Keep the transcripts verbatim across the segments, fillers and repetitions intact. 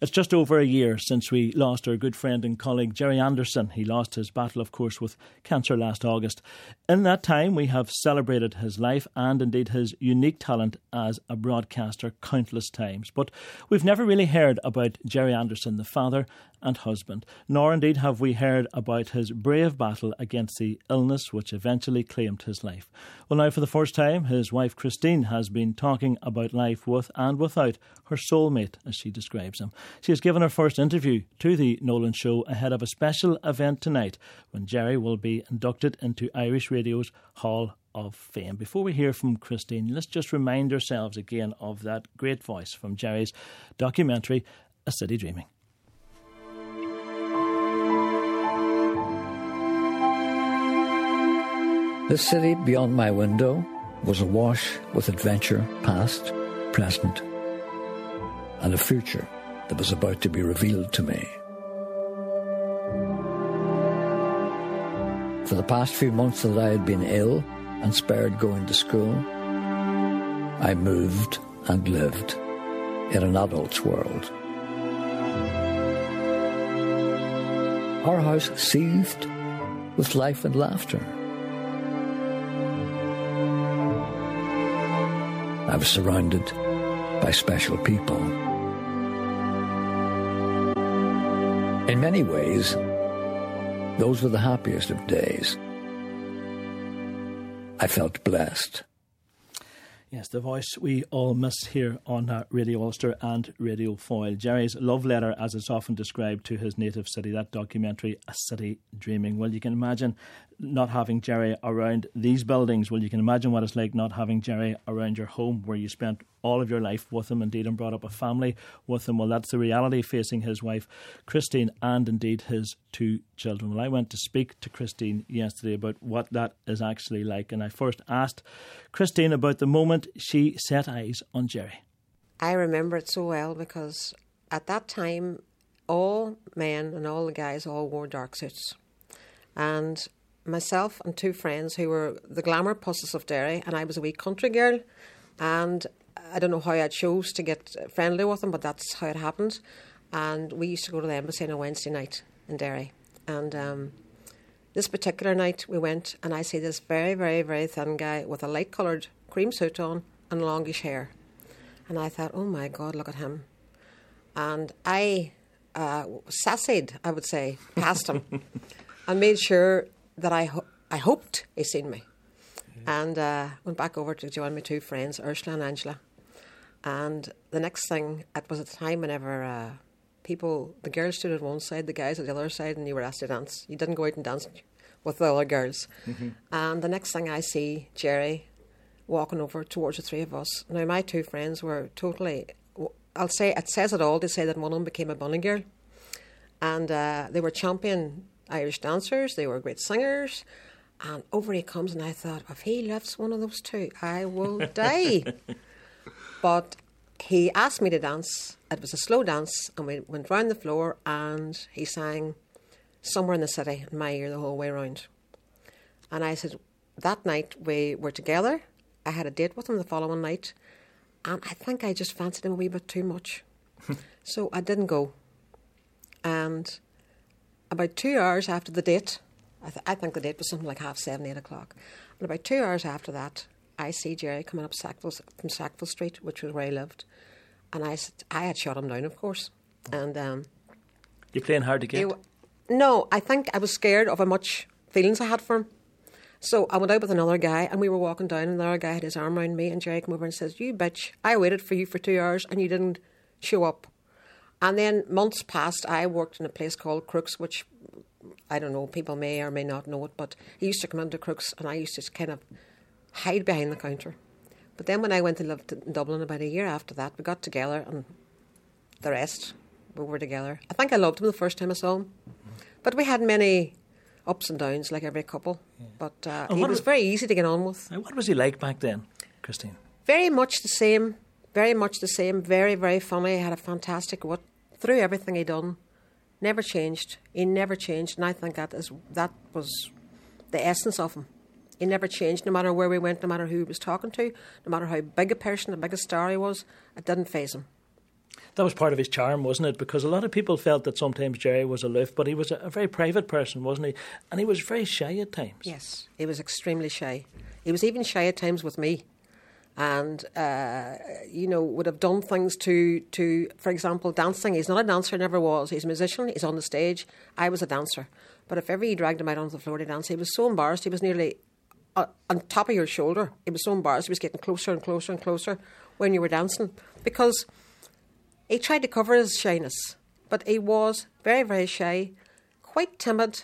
It's just over a year since we lost our good friend and colleague Gerry Anderson. He lost his battle, of course, with cancer last August. In that time, we have celebrated his life and indeed his unique talent as a broadcaster countless times. But we've never really heard about Gerry Anderson, the father and husband, nor indeed have we heard about his brave battle against the illness which eventually claimed his life. Well, now for the first time, his wife Christine has been talking about life with and without her soulmate, as she describes him. She has given her first interview to the Nolan Show ahead of a special event tonight when Gerry will be inducted into Irish Radio's Hall of Fame. Before we hear from Christine, let's just remind ourselves again of that great voice from Gerry's documentary, A City Dreaming. The city beyond my window was awash with adventure, past, present, and a future that was about to be revealed to me. For the past few months that I had been ill and spared going to school, I moved and lived in an adult's world. Our house seethed with life and laughter. I was surrounded by special people. In many ways, those were the happiest of days. I felt blessed. Yes, the voice we all miss here on uh, Radio Ulster and Radio Foyle. Gerry's love letter, as it's often described, to his native city, that documentary, A City Dreaming. Well, you can imagine not having Gerry around these buildings. Well, you can imagine what it's like not having Gerry around your home where you spent all of your life with him, indeed, and brought up a family with him. Well, that's the reality facing his wife, Christine, and indeed his two children. Well, I went to speak to Christine yesterday about what that is actually like, and I first asked Christine about the moment she set eyes on Gerry. I remember it so well because at that time, all men and all the guys all wore dark suits. And myself and two friends who were the glamour pusses of Derry, and I was a wee country girl, and I don't know how I chose to get friendly with them, but that's how it happened. And we used to go to the embassy on a Wednesday night in Derry. And um, this particular night we went, and I see this very, very, very thin guy with a light-coloured cream suit on and longish hair. And I thought, oh my God, look at him. And I uh, sassied, I would say, past him and made sure that I ho- I hoped he seen me. Yeah. And uh, went back over to join my two friends, Ursula and Angela. And the next thing, it was at the time whenever uh, people, the girls stood at one side, the guys at the other side, and you were asked to dance. You didn't go out and dance with the other girls. Mm-hmm. And the next thing I see, Gerry walking over towards the three of us. Now, my two friends were totally, I'll say, it says it all to say that one of them became a bunny girl. And uh, they were champion Irish dancers, they were great singers. And over he comes, and I thought, if he lifts one of those two, I will die. But he asked me to dance. It was a slow dance, and we went round the floor, and he sang Somewhere in the City in my ear the whole way round. And I said, that night we were together. I had a date with him the following night, and I think I just fancied him a wee bit too much. So I didn't go. And about two hours after the date, I, th- I think the date was something like half seven, eight o'clock. And about two hours after that, I see Gerry coming up Sackville, from Sackville Street, which was where he lived. And I said, I had shot him down, of course. And um, you're playing hard to get? He, no, I think I was scared of how much feelings I had for him. So I went out with another guy, and we were walking down, and the other guy had his arm around me, and Gerry came over and says, you bitch, I waited for you for two hours, and you didn't show up. And then months passed. I worked in a place called Crooks, which, I don't know, people may or may not know it, but he used to come into Crooks, and I used to kind of hide behind the counter. But then when I went to live in Dublin about a year after that, we got together, and the rest, we were together. I think I loved him the first time I saw him. But we had many ups and downs, like every couple. Yeah. But uh, he was, was very easy to get on with. What was he like back then, Christine? Very much the same. Very much the same. Very, very funny. He had a fantastic wit through everything he done. Never changed. He never changed. And I think that is that was the essence of him. He never changed, no matter where we went, no matter who he was talking to, no matter how big a person, how big a star he was. It didn't faze him. That was part of his charm, wasn't it? Because a lot of people felt that sometimes Jerry was aloof, but he was a, a very private person, wasn't he? And he was very shy at times. Yes, he was extremely shy. He was even shy at times with me. And, uh, you know, would have done things to, to, for example, dancing. He's not a dancer, never was. He's a musician, he's on the stage. I was a dancer. But if ever you dragged him out onto the floor to dance, he was so embarrassed. He was nearly uh, on top of your shoulder. He was so embarrassed. He was getting closer and closer and closer when you were dancing. Because he tried to cover his shyness. But he was very, very shy, quite timid,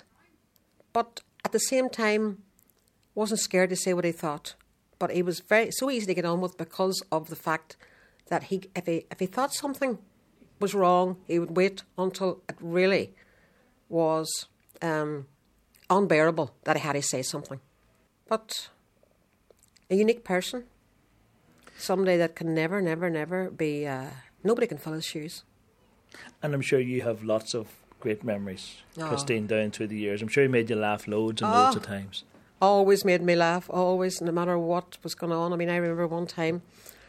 but at the same time wasn't scared to say what he thought. But he was very so easy to get on with because of the fact that he, if he if he thought something was wrong, he would wait until it really was um, unbearable that he had to say something. But a unique person, somebody that can never, never, never be. Uh, nobody can fill his shoes. And I'm sure you have lots of great memories, oh. Christine, down through the years. I'm sure he made you laugh loads and oh. loads of times. Always made me laugh, always, no matter what was going on. I mean, I remember one time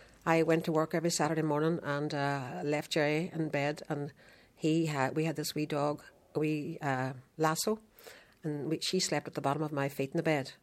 I went to work every Saturday morning and uh, left Jerry in bed, and he had we had this wee dog, a wee uh, Lasso, and we, she slept at the bottom of my feet in the bed.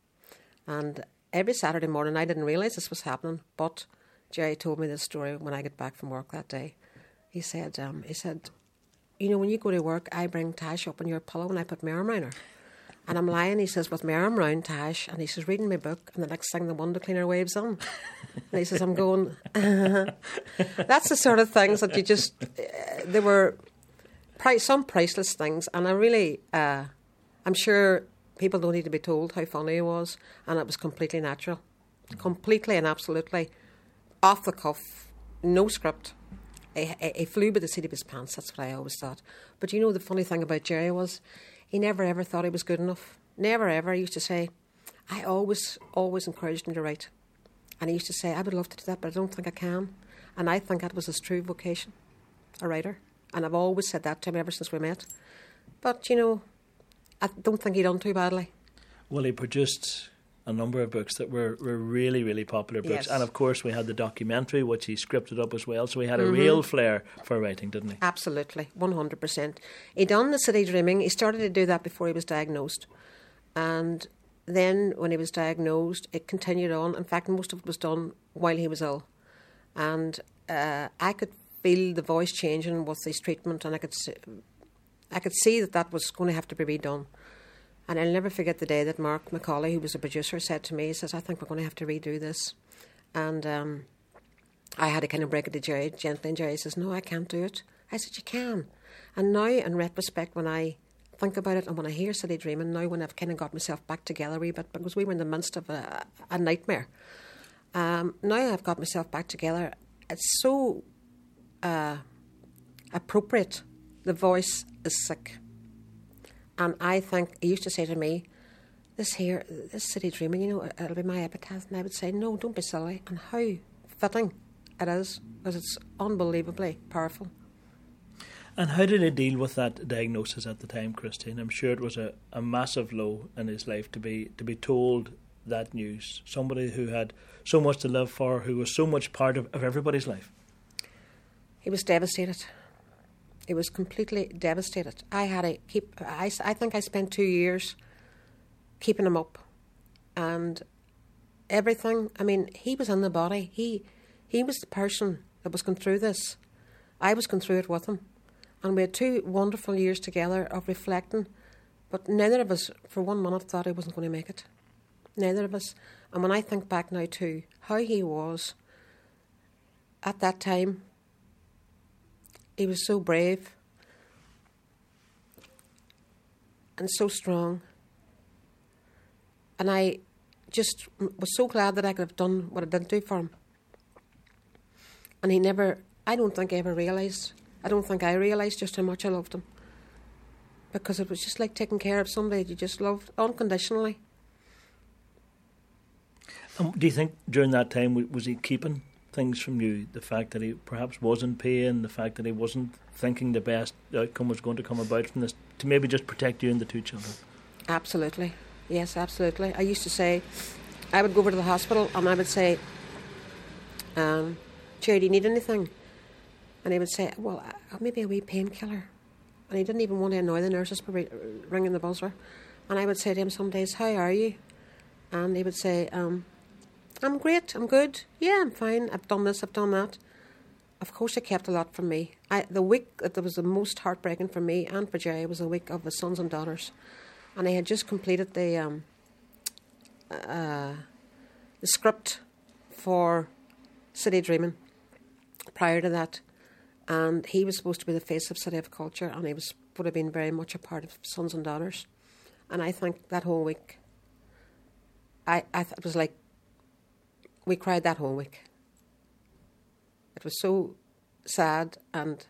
And every Saturday morning, I didn't realise this was happening, but Jerry told me this story when I got back from work that day. He said, um, he said, you know, when you go to work, I bring Tash up on your pillow and I put my arm around her. And I'm lying, he says, with my arm round Tash, and he says, reading my book, and the next thing the window cleaner waves on. And he says, I'm going, that's the sort of things that you just, uh, there were pri- some priceless things, and I really, uh, I'm sure people don't need to be told how funny he was, and it was completely natural, completely and absolutely off the cuff, no script. He, he, he flew by the seat of his pants, that's what I always thought. But you know, the funny thing about Jerry was, he never ever thought he was good enough. Never ever. He used to say, I always, always encouraged him to write. And he used to say, I would love to do that, but I don't think I can. And I think that was his true vocation, a writer. And I've always said that to him ever since we met. But, you know, I don't think he done too badly. Well, he produced a number of books that were, were really, really popular books. Yes. And, of course, we had the documentary, which he scripted up as well. So he had a mm-hmm. real flair for writing, didn't he? Absolutely, one hundred percent. He done The City Dreaming. He started to do that before he was diagnosed. And then when he was diagnosed, it continued on. In fact, most of it was done while he was ill. And uh, I could feel the voice changing with his treatment, and I could see, I could see that that was going to have to be redone. And I'll never forget the day that Mark McCauley, who was a producer, said to me, he says, I think we're going to have to redo this. And um, I had to kind of break it to Jerry gently, and Jerry says, no, I can't do it. I said, you can. And now, in retrospect, when I think about it and when I hear City Dreaming, now when I've kind of got myself back together a wee bit, because we were in the midst of a, a nightmare, um, now I've got myself back together, it's so uh, appropriate. The voice is sick. And I think, he used to say to me, this here, this City Dreaming, you know, it'll be my epitaph. And I would say, no, don't be silly. And how fitting it is, because it's unbelievably powerful. And how did he deal with that diagnosis at the time, Christine? I'm sure it was a, a massive low in his life to be to be told that news. Somebody who had so much to live for, who was so much part of, of everybody's life. He was devastated. He was completely devastated. I had to keep, I, I think I spent two years keeping him up. And everything, I mean, he was in the body. He he was the person that was going through this. I was going through it with him. And we had two wonderful years together of reflecting. But neither of us, for one minute, thought he wasn't going to make it. Neither of us. And when I think back now to how he was at that time, he was so brave and so strong. And I just was so glad that I could have done what I did do for him. And he never, I don't think I ever realised, I don't think I realised just how much I loved him. Because it was just like taking care of somebody that you just loved unconditionally. Um, do you think during that time, was he keeping things from you? The fact that he perhaps was in pain, the fact that he wasn't thinking the best outcome was going to come about from this, to maybe just protect you and the two children? Absolutely. Yes, absolutely. I used to say, I would go over to the hospital and I would say, um, Jerry, do you need anything? And he would say, well, uh, maybe a wee painkiller. And he didn't even want to annoy the nurses by ringing the buzzer. And I would say to him some days, how are you? And he would say, um, I'm great, I'm good. Yeah, I'm fine. I've done this, I've done that. Of course, he kept a lot from me. I, the week that was the most heartbreaking for me and for Jerry was the week of his sons and daughters. And I had just completed the um, uh, the script for City Dreaming prior to that. And he was supposed to be the face of City of Culture, and he was would have been very much a part of Sons and Daughters. And I think that whole week, I, I th- it was like, we cried that whole week. It was so sad, and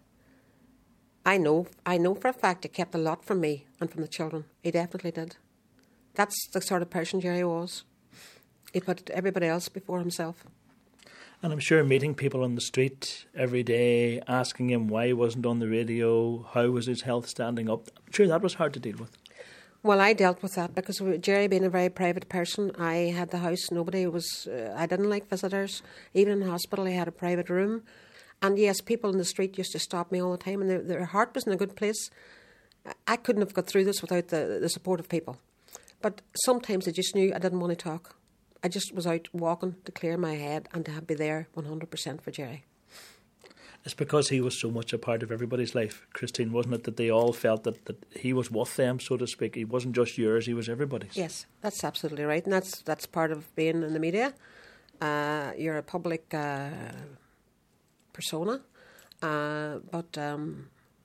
I know, I know for a fact he kept a lot from me and from the children. He definitely did. That's the sort of person Jerry was. He put everybody else before himself. And I'm sure meeting people on the street every day, asking him why he wasn't on the radio, how was his health standing up, I'm sure that was hard to deal with. Well, I dealt with that because Jerry being a very private person, I had the house, nobody was, uh, I didn't like visitors. Even in hospital, I had a private room. And yes, people in the street used to stop me all the time, and their, their heart was in a good place. I couldn't have got through this without the, the support of people. But sometimes I just knew I didn't want to talk. I just was out walking to clear my head and to be there one hundred percent for Jerry. It's because he was so much a part of everybody's life, Christine, wasn't it? That they all felt that, that he was with them, so to speak. He wasn't just yours, he was everybody's. Yes, that's absolutely right. And that's that's part of being in the media. Uh, you're a public uh, persona. Uh, but um,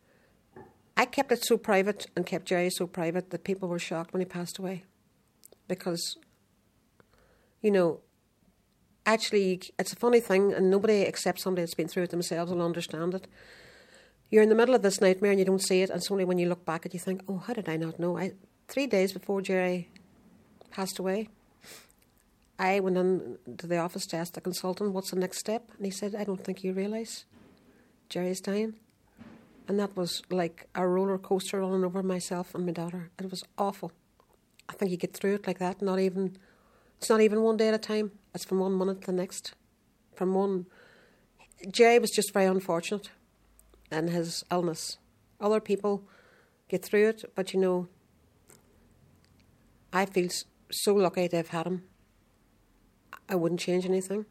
I kept it so private and kept Jerry so private that people were shocked when he passed away. Because, you know, actually, it's a funny thing, and nobody except somebody that's been through it themselves will understand it. You're in the middle of this nightmare and you don't see it, and it's only when you look back at it you think, oh, how did I not know? I, three days before Jerry passed away, I went in to the office to ask the consultant, what's the next step? And he said, I don't think you realise Jerry's dying. And that was like a roller coaster running over myself and my daughter. It was awful. I think you get through it like that, not even... It's not even one day at a time. It's from one minute to the next. From one... Jerry was just very unfortunate in his illness. Other people get through it, but you know, I feel so lucky to have had him. I wouldn't change anything.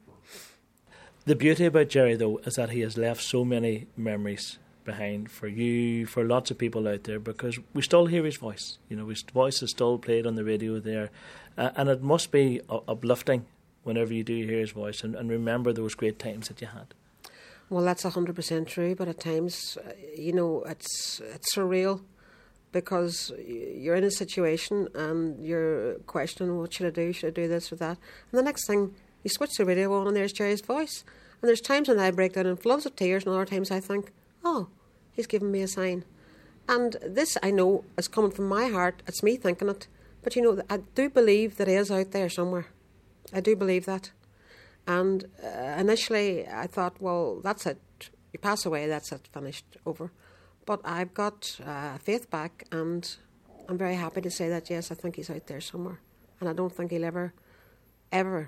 The beauty about Jerry, though, is that he has left so many memories behind for you, for lots of people out there, because we still hear his voice. You know, his voice is still played on the radio there. Uh, and it must be uplifting whenever you do hear his voice and, and remember those great times that you had. Well, that's one hundred percent true, but at times, uh, you know, it's it's surreal because you're in a situation and you're questioning, what should I do? Should I do this or that? And the next thing, you switch the radio on and there's Jerry's voice. And there's times when I break down in floods of tears, and other times I think, oh, he's given me a sign. And this, I know, is coming from my heart. It's me thinking it. But, you know, I do believe that he is out there somewhere. I do believe that. And uh, initially I thought, well, that's it. You pass away, that's it, finished, over. But I've got uh, faith back, and I'm very happy to say that, yes, I think he's out there somewhere. And I don't think he'll ever, ever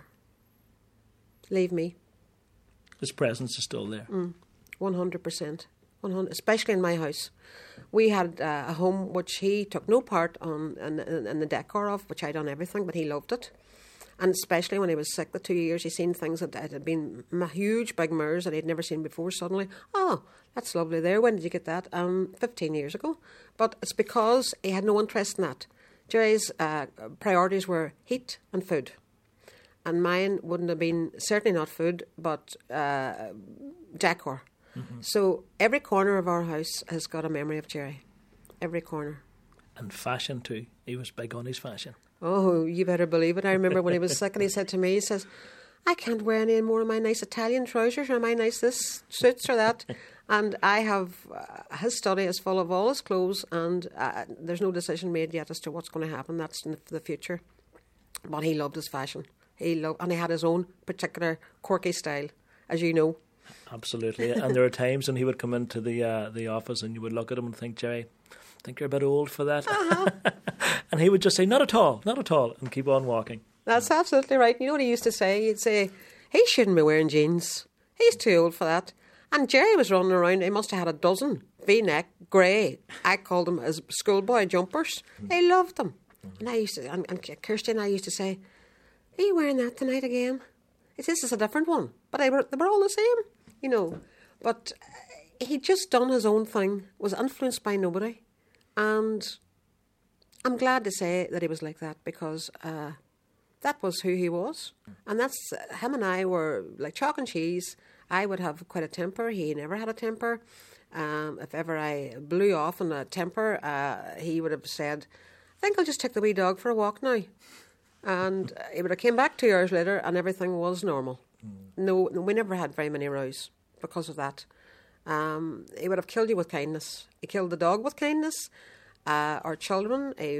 leave me. His presence is still there. Mm, one hundred percent. one hundred, especially in my house. We had uh, a home which he took no part on in, in, in the decor of, which I done everything, but he loved it. And especially when he was sick, the two years, he seen things that had been huge, big mirrors that he'd never seen before. Suddenly, oh, that's lovely there. When did you get that? Um, fifteen years ago. But it's because he had no interest in that. Jerry's uh, priorities were heat and food. And mine wouldn't have been, certainly not food, but uh, decor. Mm-hmm. So every corner of our house has got a memory of Jerry. Every corner. And fashion too. He was big on his fashion. Oh, you better believe it. I remember when he was sick and he said to me, he says, I can't wear any more of my nice Italian trousers or my nice this suits or that. And I have, uh, his study is full of all his clothes, and uh, there's no decision made yet as to what's going to happen. That's in the future. But he loved his fashion. He loved, and he had his own particular quirky style, as you know. Absolutely. And there are times when he would come into the uh, the office and you would look at him and think, Jerry, I think you're a bit old for that. Uh-huh. And he would just say, not at all, not at all, and keep on walking. That's absolutely right. You know what he used to say? He'd say, he shouldn't be wearing jeans. He's too old for that. And Jerry was running around. He must have had a dozen V-neck, grey. I called them as schoolboy jumpers. He loved them. And I used to, and, and Kirsty and I used to say, "Are you wearing that tonight again?" He says, "This is a different one." But they were, they were all the same, you know. But he'd just done his own thing, was influenced by nobody. And I'm glad to say that he was like that, because uh, that was who he was. And that's, uh, him and I were like chalk and cheese. I would have quite a temper. He never had a temper. Um, if ever I blew off in a temper, uh, he would have said, "I think I'll just take the wee dog for a walk now." And he would have came back two hours later and everything was normal. Mm. No, no, we never had very many rows because of that. Um, he would have killed you with kindness. He killed the dog with kindness. Uh, our children, he,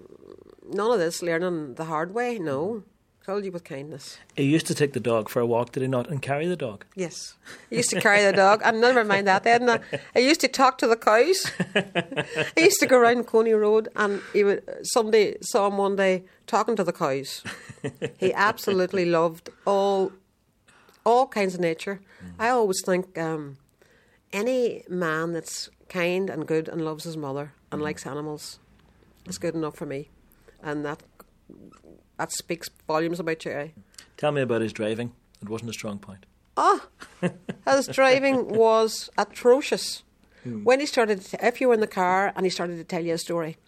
none of this learning the hard way, no. Killed you with kindness. He used to take the dog for a walk, did he not, and carry the dog? Yes. He used to carry the dog, and never mind that then. Uh, he used to talk to the cows. He used to go around Coney Road, and he would, somebody saw him one day talking to the cows. He absolutely loved all all kinds of nature. Mm. I always think um, any man that's kind and good and loves his mother and mm. likes animals is good enough for me. And that that speaks volumes about Jerry. Tell me about his driving. It wasn't a strong point. Oh, his driving was atrocious. Hmm. When he started, to, if you were in the car and he started to tell you a story,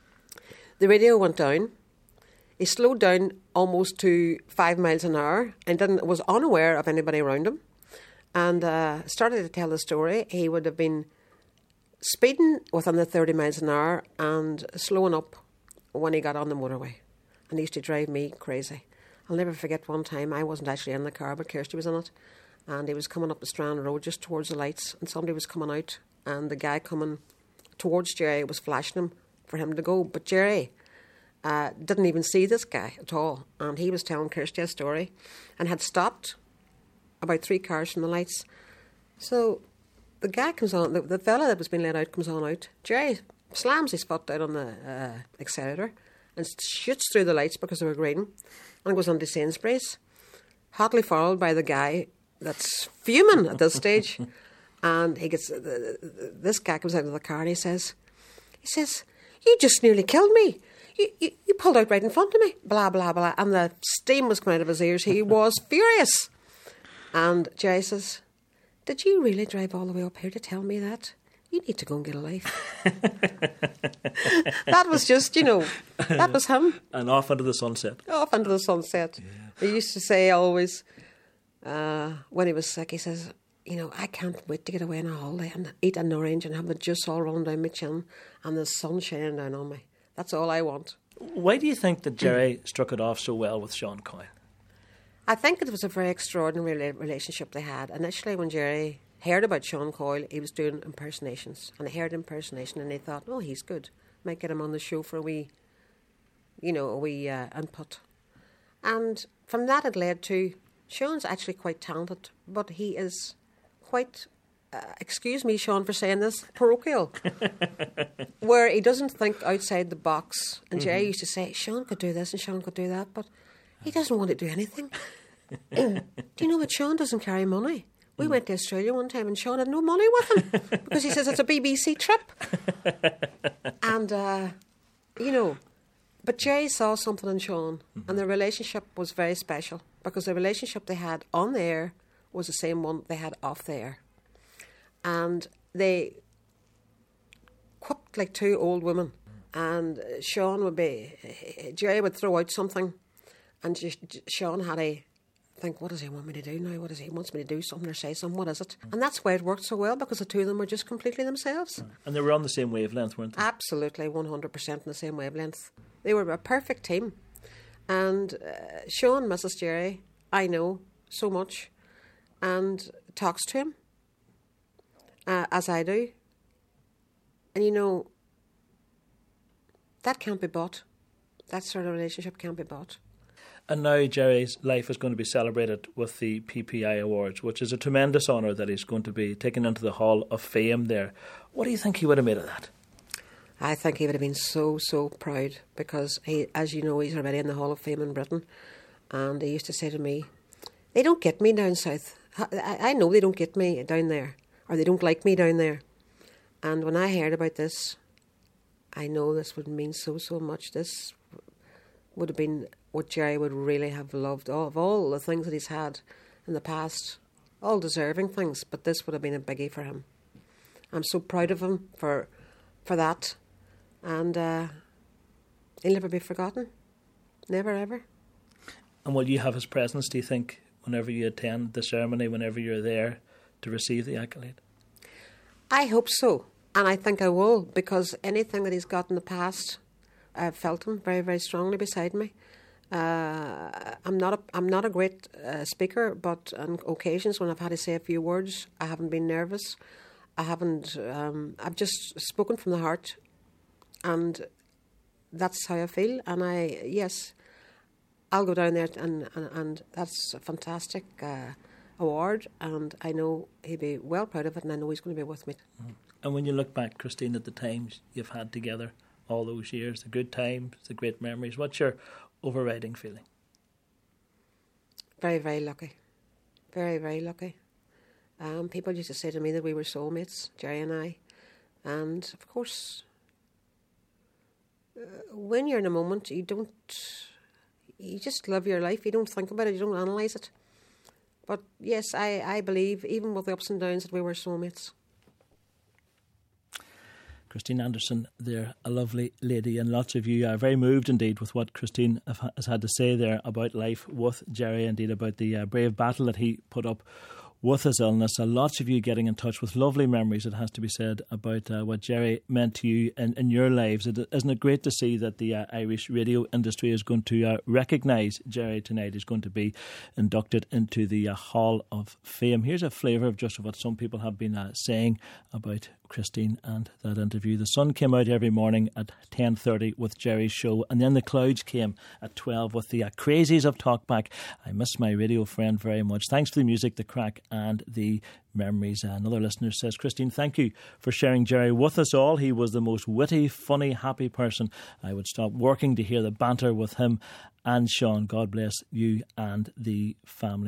the radio went down. He slowed down almost to five miles an hour and didn't was unaware of anybody around him, and uh, started to tell the story. He would have been speeding within the thirty miles an hour and slowing up when he got on the motorway. And he used to drive me crazy. I'll never forget one time, I wasn't actually in the car, but Kirsty was in it. And he was coming up the Strand Road just towards the lights, and somebody was coming out, and the guy coming towards Jerry was flashing him for him to go. But Jerry uh, didn't even see this guy at all. And he was telling Kirsty a story and had stopped about three cars from the lights. So the guy comes on, the, the fella that was being let out comes on out. Jerry slams his foot down on the uh, accelerator and shoots through the lights because they were green, and goes on to Sainsbury's, hotly followed by the guy that's fuming at this stage. And he gets, this guy comes out of the car and he says, he says, "You just nearly killed me. You, you, you pulled out right in front of me." Blah, blah, blah. And the steam was coming out of his ears. He was furious. And Jerry says, "Did you really drive all the way up here to tell me that? You need to go and get a life." That was just, you know, that was him. And off into the sunset. Off into the sunset. Yeah. He used to say always, uh, when he was sick, he says, "You know, I can't wait to get away on a holiday and eat an orange and have the juice all running down my chin and the sun shining down on me. That's all I want." Why do you think that Jerry struck it off so well with Sean Coyle? I think it was a very extraordinary relationship they had. Initially, when Jerry heard about Sean Coyle, he was doing impersonations, and he heard impersonation and he thought, "Oh, he's good. Might get him on the show for a wee, you know, a wee uh, input." And from that it led to, Sean's actually quite talented, but he is quite, uh, excuse me, Sean, for saying this, parochial, where he doesn't think outside the box. And Jerry mm-hmm. used to say, "Sean could do this and Sean could do that," but he doesn't want to do anything. Do you know what? Sean doesn't carry money. We mm. went to Australia one time and Sean had no money with him because he says it's a B B C trip. And, uh, you know, but Jerry saw something in Sean mm-hmm. and the relationship was very special because the relationship they had on the air was the same one they had off the air. And they quipped like two old women. And Sean would be, Jerry would throw out something and just, Sean had a think, what does he want me to do now? What does he, he wants me to do something or say something? What is it? And that's why it worked so well, because the two of them were just completely themselves. And they were on the same wavelength, weren't they? Absolutely, one hundred percent on the same wavelength. They were a perfect team. And uh, Sean misses Jerry, I know, so much, and talks to him, uh, as I do. And you know, that can't be bought. That sort of relationship can't be bought. And now Jerry's life is going to be celebrated with the P P I Awards, which is a tremendous honour that he's going to be taken into the Hall of Fame there. What do you think he would have made of that? I think he would have been so, so proud because, he, as you know, he's already in the Hall of Fame in Britain. And he used to say to me, "They don't get me down south. I, I know they don't get me down there, or they don't like me down there. And when I heard about this, I know this would mean so, so much. This would have been what Jerry would really have loved, all, of all the things that he's had in the past, all deserving things, but this would have been a biggie for him. I'm so proud of him for for that, and uh, he'll never be forgotten. Never, ever. And will you have his presence, do you think, whenever you attend the ceremony, whenever you're there to receive the accolade? I hope so, and I think I will, because anything that he's got in the past, I've felt him very, very strongly beside me. Uh, I'm not a, I'm not a great uh, speaker, but on occasions when I've had to say a few words, I haven't been nervous. I haven't. Um, I've just spoken from the heart, and that's how I feel. And I, yes, I'll go down there, and and, and that's a fantastic uh, award, and I know he'll be well proud of it, and I know he's going to be with me. Mm. And when you look back, Christine, at the times you've had together all those years, the good times, the great memories, what's your overriding feeling? Very, very lucky. Very, very lucky. Um, people used to say to me that we were soulmates, Jerry and I. And, of course, uh, when you're in a moment, you don't... You just live your life. You don't think about it. You don't analyse it. But, yes, I, I believe, even with the ups and downs, that we were soulmates. Christine Anderson there, a lovely lady, and lots of you are very moved indeed with what Christine has had to say there about life with Jerry, indeed about the uh, brave battle that he put up with his illness. And lots of you getting in touch with lovely memories, it has to be said, about uh, what Jerry meant to you in, in your lives. It, isn't it great to see that the uh, Irish radio industry is going to uh, recognise Jerry tonight? He's going to be inducted into the uh, Hall of Fame. Here's a flavour of just what some people have been uh, saying about Christine and that interview. The sun came out every morning at ten thirty with Jerry's show, and then the clouds came at twelve with the uh, crazies of Talkback. I miss my radio friend very much. Thanks for the music, the crack and the memories. Uh, another listener says, Christine, thank you for sharing Jerry with us all. He was the most witty, funny, happy person. I would stop working to hear the banter with him and Sean. God bless you and the family.